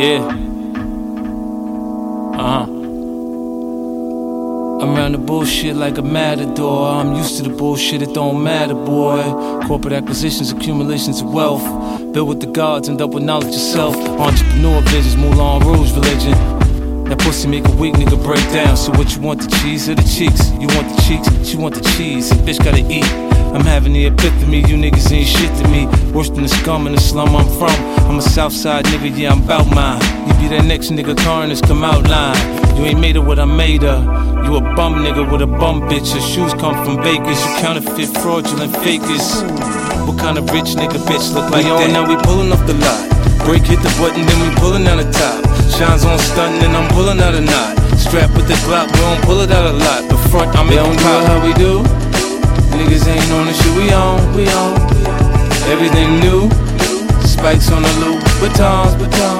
Yeah. I'm around the bullshit like a matador. I'm used to the bullshit, it don't matter, boy. Corporate acquisitions, accumulations of wealth. Built with the gods, end up with knowledge of self. Entrepreneur visions, Moulin Rouge religion. That pussy make a weak nigga break down. So what you want, the cheese or the cheeks? You want the cheeks, she want the cheese. The bitch gotta eat. I'm having the epiphany, you niggas ain't shit to me. Worse than the scum in the slum I'm from. I'm a Southside nigga, yeah, I'm bout mine. You be that next nigga carnage, come out line. You ain't made of what I made of. You a bum nigga with a bum bitch. Your shoes come from bakers. You counterfeit, fraudulent fakers. What kind of rich nigga bitch look like that? Now we pulling off the lot. Break hit the button, then we pulling out the top. Shines on stunting and I'm pulling out a knot. Strapped with the Glock, we don't pull it out a lot. But front, I'm in pop. How we do? Niggas ain't on the shit we on. Everything new. Spikes on the loop, batons.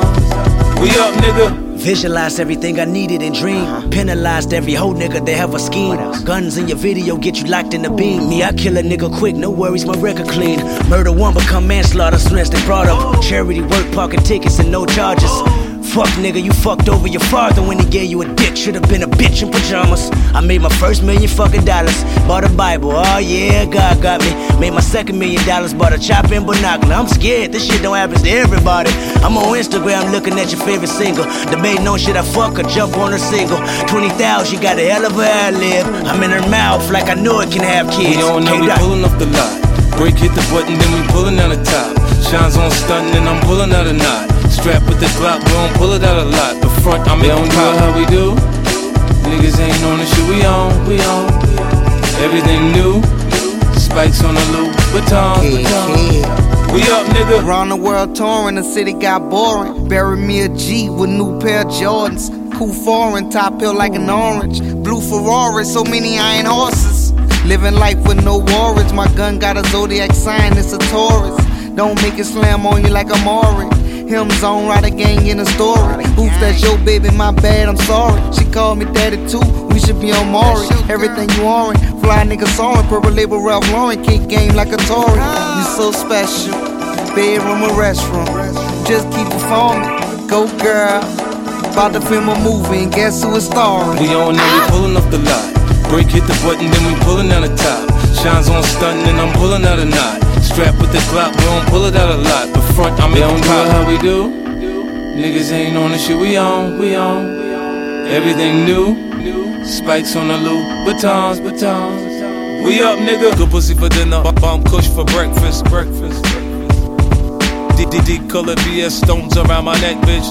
We up, nigga. Visualized everything I needed and dreamed. Penalized every whole nigga that have a scheme. Guns in your video get you locked in the beam. Me, I kill a nigga quick, no worries, my record clean. Murder one become manslaughter soon as they brought up. Charity work, parking tickets and no charges. Fuck nigga, you fucked over your father when he gave you a dick. Should've been a bitch in pajamas. I made my first $1 million fucking dollars. Bought a Bible, oh yeah, God got me. Made my second $1 million, bought a chopper and binocular. I'm scared, this shit don't happen to everybody. I'm on Instagram looking at your favorite single. Debating on shit I fuck or jump on her single. 20,000, she got a hell of a ad-lib. I'm in her mouth like I know it can have kids. We on now, we pulling off the lot. Break hit the button, then we pulling out the top. Shines on stunting and I'm pulling out a knot. Strapped with the Glock, we don't pull it out a lot. But front, I'm in pop. How we do? Niggas ain't on the shit we on. Everything new. Spikes on the loop, batons. We up, nigga. Around the world touring, the city got boring. Bury me a G with new pair of Jordans. Cool foreign, top hill like an orange. Blue Ferrari, so many iron horses. Living life with no worries. My gun got a zodiac sign, it's a Taurus. Don't make it slam on you like a Maury. Hymns on, ride a gang in a story. Oof, that's your baby, my bad, I'm sorry. She called me daddy too, we should be on Maury. Everything you orange, fly nigga soaring. Purple label Ralph Lauren, kick game like a Tory. You so special, bedroom or restroom. Just keep performing, go girl. About to film a movie and guess who is starring? We on now, we pulling off the lot. Break hit the button, then we pulling out the top. Shines on stunting and I'm pulling out a knot. Strapped with the Glock, we don't pull it out a lot. But front, I'm in pop. How we do? Niggas ain't on the shit we on. Everything new. Spikes on the loop, batons. We up, nigga. Good pussy for dinner, bomb kush for breakfast. DD colored BS stones around my neck, bitch.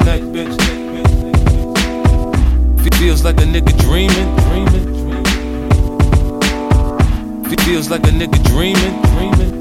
Feels like a nigga dreaming. Feels like a nigga dreaming.